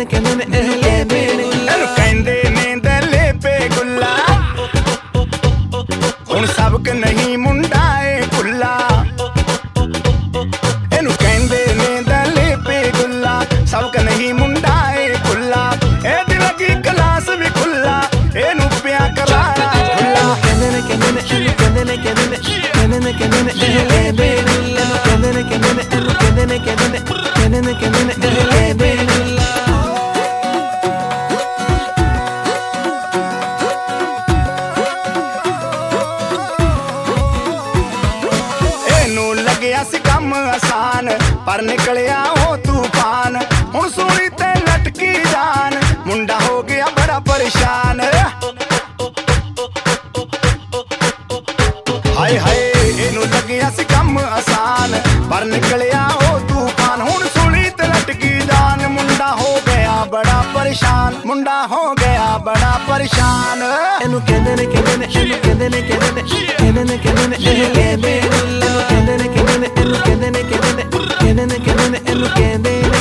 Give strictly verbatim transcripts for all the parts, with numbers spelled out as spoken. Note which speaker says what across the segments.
Speaker 1: ਨੇ ਕਹਿੰਦੇ ਨੇ ਇਹ ਲੈਂਦੇ ਨੇ
Speaker 2: ਇਹਨੂੰ ਕਹਿੰਦੇ ਨੇ ਦਲੇ ਪੇ ਗੁੱਲਾ ਹੁਣ ਸਬਕ ਨਹੀਂ ਮੁੰਡਾ ਏ ਭੁੱਲਾ ਇਹਨੂੰ ਕਹਿੰਦੇ ਨੇ ਦਲੇ ਪੇ ਗੁੱਲਾ ਸਬਕ ਨਹੀਂ ਮੁੰਡਾ ਏ ਭੁੱਲਾ ਇਹਦੀ ਲੱਗੀ ਕਲਾਸ ਵੀ ਖੁੱਲਾ ਇਹਨੂੰ ਪਿਆ ਕਰਾਰਾ ਖੁੱਲਾ
Speaker 1: ਕਹਿੰਦੇ ਨੇ ਕਹਿੰਦੇ ਨੇ ਇਹਨੂੰ ਕਹਿੰਦੇ ਨੇ ਕਹਿੰਦੇ ਨੇ ਕਹਿੰਦੇ ਨੇ ਕਹਿੰਦੇ ਨੇ ਇਹ ਲੈਂਦੇ ਨੇ ਇਹਨੂੰ ਕਹਿੰਦੇ ਨੇ ਕਹਿੰਦੇ ਨੇ ਇਹਨੂੰ ਕਹਿੰਦੇ ਨੇ ਕਹਿੰਦੇ ਨੇ ਕਹਿੰਦੇ ਨੇ ਕਹਿੰਦੇ ਨੇ ਇਹ ਲੈਂਦੇ ਨੇ
Speaker 2: ਇਹਨੂੰ ਲੱਗਿਆ ਸੀ ਕੰਮ ਆਸਾਨ ਪਰ ਨਿਕਲਿਆ ਉਹ ਤੂਫਾਨ ਹੁਣ ਸੂਲੀ ਤੇ ਲਟਕੀ ਜਾਨ ਮੁੰਡਾ ਹੋ ਗਿਆ ਬੜਾ ਪਰੇਸ਼ਾਨ ਹਾਏ ਹਾਏ ਇਹਨੂੰ ਲੱਗਿਆ ਸੀ ਕੰਮ ਆਸਾਨ ਪਰ ਨਿਕਲਿਆ ਉਹ ਤੂਫਾਨ ਹੁਣ ਸੂਲੀ ਤੇ ਲਟਕੀ ਜਾਨ ਮੁੰਡਾ ਹੋ ਗਿਆ ਬੜਾ ਪਰੇਸ਼ਾਨ ਮੁੰਡਾ ਹੋ ਗਿਆ ਬੜਾ ਪਰੇਸ਼ਾਨ
Speaker 1: ਇਹਨੂੰ ਕਹਿੰਦੇ ਨੇ ਕਹਿੰਦੇ ਨੇ ਇਹਨੂੰ ਕਹਿੰਦੇ ਨੇ ਕਹਿੰਦੇ ਨੇ ਕਹਿੰਦੇ ਨੇ ਕਹਿੰਦੇ ਨੇ ਇਹ ਲੈਂਦੇ ਨੇ ਇਹਨੂੰ ਕਹਿੰਦੇ ਨੇ ਕਹਿੰਦੇ ਨੇ ਇਹਨੂੰ ਕਹਿੰਦੇ ਨੇ ਕਹਿੰਦੇ ਨੇ ਕਹਿੰਦੇ ਨੇ ਕਹਿੰਦੇ ਨੇ ਇਹਨੂੰ ਕਹਿੰਦੇ ਨੇ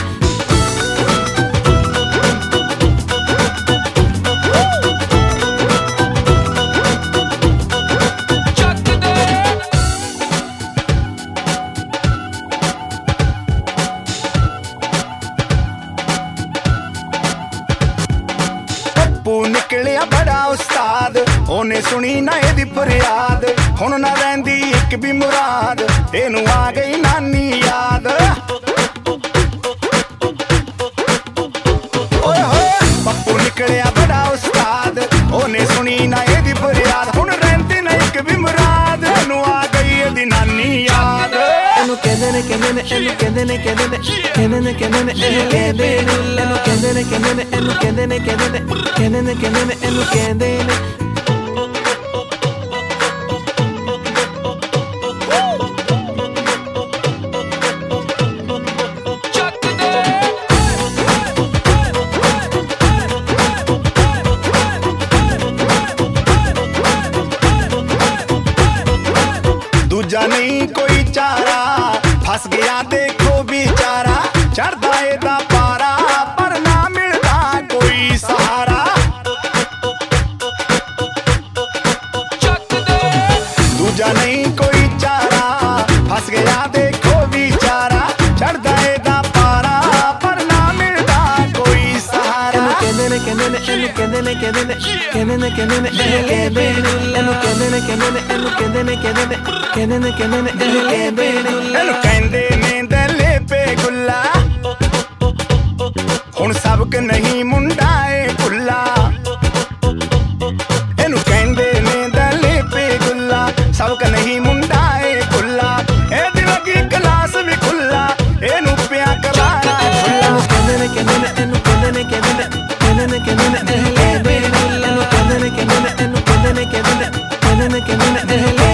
Speaker 2: ਪੱਪੂ ਨਿਕਲਿਆ ਬੜਾ ਉਸਤਾਦ ਉਹਨੇ ਸੁਣੀ ਨਾ ਇਹਦੀ ਫਰਿਆਦ ਹੁਣ ਨਾ ਰਹਿੰਦੀ ਇੱਕ ਵੀ ਮੁਰਾਦ ਇਹਨੂੰ ਆ ਗਈ ਨਾਨੀ ਯਾਦ ਓਏ ਹੋਏ ਪੱਪੂ ਨਿਕਲਿਆ ਬੜਾ ਉਸਤਾਦ ਉਹਨੇ ਸੁਣੀ ਨਾ ਇਹਦੀ ਫਰਿਆਦ ਹੁਣ ਰਹਿੰਦੀ ਨਾ ਇੱਕ ਵੀ ਮੁਰਾਦ ਇਹਨੂੰ ਆ ਗਈ ਇਹਦੀ ਨਾਨੀ ਯਾਦ
Speaker 1: ਇਹਨੂੰ ਕਹਿੰਦੇ ਨੇ ਕਹਿੰਦੇ ਨੇ ਇਹਨੂੰ ਕਹਿੰਦੇ ਨੇ ਕਹਿੰਦੇ ਨੇ ਕਹਿੰਦੇ ਨੇ ਕਹਿੰਦੇ ਨੇ ਇਹ ਲੈਂਦੇ ਨੇ ਇਹਨੂੰ ਕਹਿੰਦੇ ਨੇ ਕਹਿੰਦੇ ਨੇ ਇਹਨੂੰ ਕਹਿੰਦੇ ਨੇ ਕਹਿੰਦੇ ਨੇ ਕਹਿੰਦੇ ਨੇ ਕਹਿੰਦੇ ਨੇ ਇਹਨੂੰ ਕਹਿੰਦੇ ਨੇ
Speaker 2: ਦੂਜਾ ਨਹੀਂ ਕੋਈ ਚਾਰਾ ਫਸ ਗਿਆ ਦੇਖੋ ਵਿਚਾਰਾ ਚੜਦਾ ਇਹਦਾ ਪਾਰਾ ਪਰ ਨਾ ਮਿਲਦਾ ਕੋਈ ਸਹਾਰਾ ਦੂਜਾ ਨਹੀਂ ਕੋਈ ਚਾਰਾ ਫਸ ਗਿਆ ਦੇਖੋ ਵਿਚਾਰਾ ਚੜਦਾ ਇਹਦਾ ਪਾਰਾ ਪਰ ਨਾ ਮਿਲਦਾ ਕੋਈ ਸਹਾਰਾ
Speaker 1: ਕਹਿੰਦੇ ਨੇ ਕਹਿੰਦੇ ਨੇ ਇਹਨੂੰ ਕਹਿੰਦੇ ਨੇ ਕਹਿੰਦੇ ਨੇ ਕਹਿੰਦੇ ਨੇ ਕਹਿੰਦੇ ਨੇ ਇਹ ਲੈਂਦੇ ਨੇ ਇਹਨੂੰ ਕਹਿੰਦੇ ਨੇ ਕਹਿੰਦੇ ਨੇ ਇਹਨੂੰ ਕਹਿੰਦੇ ਨੇ ਕਹਿੰਦੇ ਨੇ ਕਹਿੰਦੇ ਨੇ ਕਹਿੰਦੇ ਨੇ ਇਹ ਲੈਂਦੇ ਨੇ
Speaker 2: ਇਹਨੂੰ ਕਹਿੰਦੇ ਨੇ ਦਲੇ ਪੇ ਗੁੱਲਾ ਹੁਣ ਸਬਕ ਨਹੀਂ ਮੁੰਡਾ ਏ ਭੁੱਲਾ ਇਹਨੂੰ ਕਹਿੰਦੇ ਨੇ ਦਲੇ ਪੇ ਗੁੱਲਾ ਸਬਕ ਨਹੀਂ ਮੁੰਡਾ ਏ ਭੁੱਲਾ ਇਹਦੀ ਲੱਗੀ ਕਲਾਸ ਵੀ ਖੁੱਲਾ ਇਹਨੂੰ ਪਿਆ ਕਰਾਰਾ ਖੁੱਲਾ
Speaker 1: ਕਹਿੰਦੇ ਨੇ ਕਹਿੰਦੇ ਨੇ ਇਹਨੂੰ ਕਹਿੰਦੇ ਨੇ ਕਹਿੰਦੇ ਨੇ ਕਹਿੰਦੇ ਨੇ ਕਹਿੰਦੇ ਨੇ ਇਹ ਲੈਂਦੇ ਨੇ ਇਹਨੂੰ ਕਹਿੰਦੇ ਨੇ ਕਹਿੰਦੇ ਨੇ ਇਹਨੂੰ ਕਹਿੰਦੇ ਨੇ ਕਹਿੰਦੇ ਨੇ ਕਹਿੰਦੇ ਨੇ ਕਹਿੰਦੇ ਨੇ ਇਹ